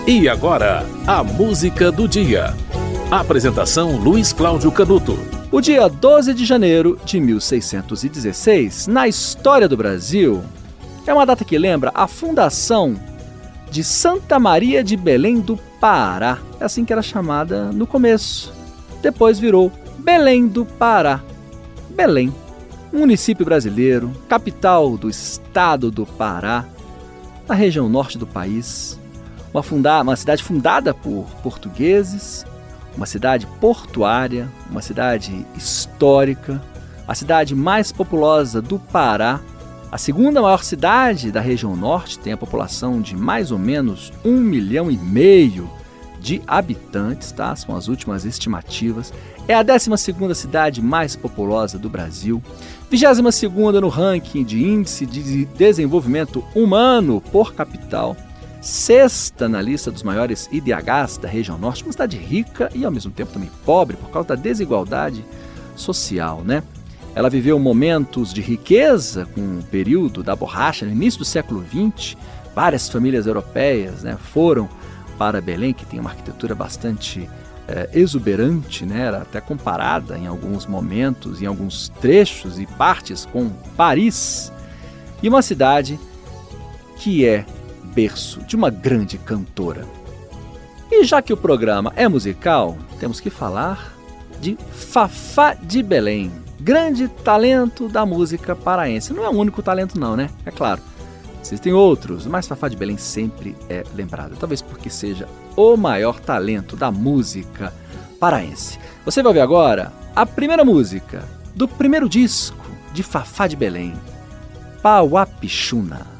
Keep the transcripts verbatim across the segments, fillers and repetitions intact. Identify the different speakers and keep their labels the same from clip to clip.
Speaker 1: E agora, a música do dia. Apresentação Luiz Cláudio Canuto.
Speaker 2: O dia doze de janeiro de mil seiscentos e dezesseis, na história do Brasil, é uma data que lembra a fundação de Santa Maria de Belém do Pará. É assim que era chamada no começo. Depois virou Belém do Pará. Belém, município brasileiro, capital do estado do Pará, na região norte do país. Uma, funda- uma cidade fundada por portugueses, uma cidade portuária, uma cidade histórica, a cidade mais populosa do Pará, a segunda maior cidade da região norte, tem a população de mais ou menos um milhão e meio de habitantes, tá? São as últimas estimativas. É a décima segunda cidade mais populosa do Brasil, vigésima segunda no ranking de índice de desenvolvimento humano por capital, sexta na lista dos maiores I D Hs da região norte, uma cidade rica e ao mesmo tempo também pobre por causa da desigualdade social, né? Ela viveu momentos de riqueza com o período da borracha, no início do século vinte, várias famílias europeias, né, foram para Belém, que tem uma arquitetura bastante é, exuberante, né, era até comparada em alguns momentos, em alguns trechos e partes com Paris, e uma cidade que é berço de uma grande cantora. E já que o programa é musical, temos que falar de Fafá de Belém, grande talento da música paraense. Não é o único talento não, né? É claro, existem outros, mas Fafá de Belém sempre é lembrado, talvez porque seja o maior talento da música paraense. Você vai ouvir agora a primeira música do primeiro disco de Fafá de Belém, Pauapixuna.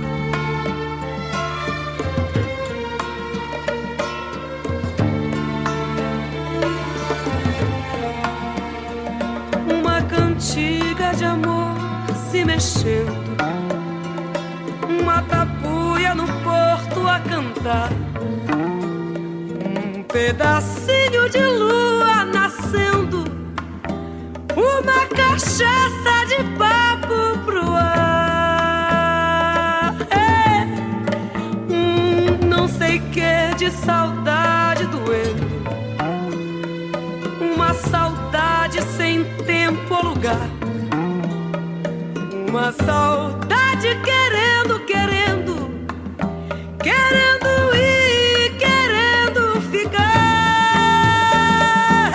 Speaker 3: Cantiga de amor se mexendo, uma tapuia no porto a cantar, um pedacinho de lua nascendo, uma cachaça de papo pro ar. É um não sei que de saudade doendo, uma saudade sem tempo ou lugar, uma saudade querendo, querendo, querendo ir, querendo ficar.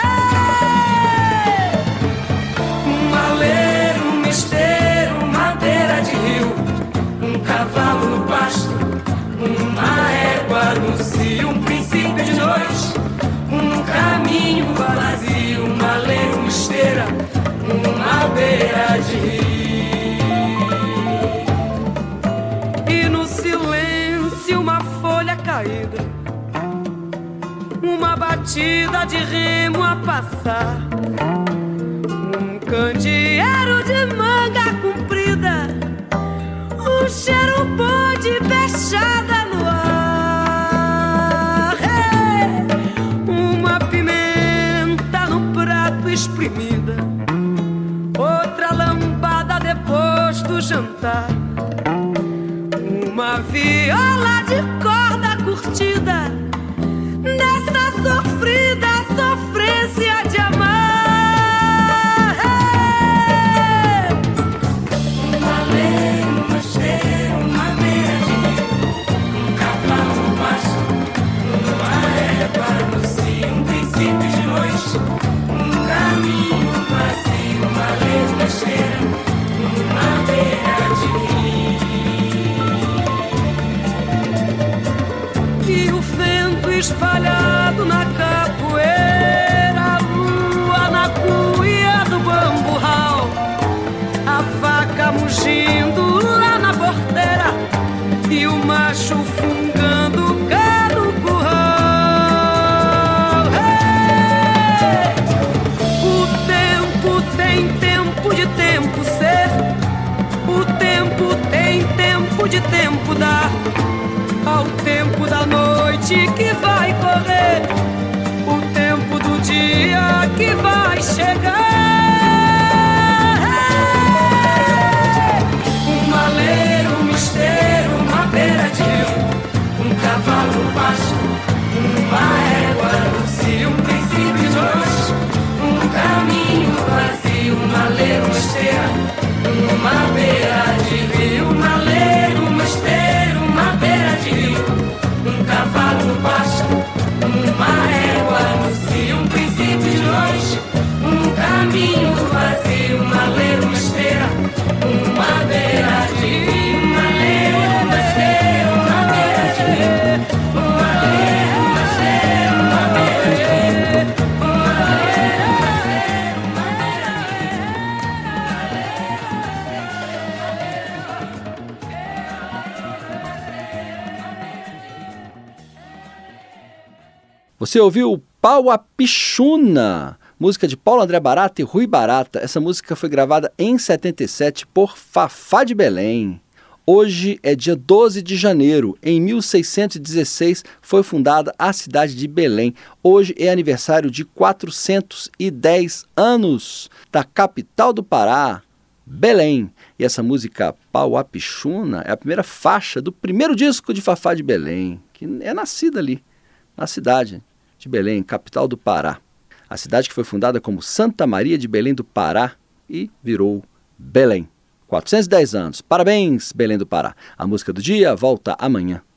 Speaker 3: Um maleiro, um esteiro, uma beira de rio, um cavalo no pasto, uma égua no cio, um princípio de noite, um caminho vazio, um maleiro, uma esteira, uma beira de rio. E no silêncio uma folha caída, uma batida de remo a passar, um candeeiro de manga comprida, um cheiro bom de peixada no ar. É uma pimenta no prato espremida, outra lambada depois do jantar, uma viola de corda curtida nessa sofrida sofrência de amar. Um maleiro, uma esteira, uma beira de rio, um cavalo no pasto, uma égua no cio, um princípio de noite, um caminho vazio, um maleiro, uma esteira, uma beira de rio. E o vento espalhado na capoeira, a lua na cuia do bamburral, a vaca mugindo lá na porteira e o macho fungando cá no curral. Hey! O tempo tem tempo de tempo ser, o tempo tem tempo de tempo dar, ao tempo da noite que vai correr, o tempo do dia que vai chegar. Um maleiro, um esteiro, uma beira de rio, um cavalo no pasto,
Speaker 2: Você ouviu Pau a Pichuna, música de Paulo André Barata e Rui Barata. Essa música foi gravada em setenta e sete por Fafá de Belém. Hoje é dia doze de janeiro. Em mil seiscentos e dezesseis foi fundada a cidade de Belém. Hoje é aniversário de quatrocentos e dez anos da capital do Pará, Belém. E essa música Pau a Pichuna é a primeira faixa do primeiro disco de Fafá de Belém, que é nascida ali, na cidade de Belém, capital do Pará. A cidade que foi fundada como Santa Maria de Belém do Pará e virou Belém. quatrocentos e dez anos. Parabéns, Belém do Pará. A música do dia volta amanhã.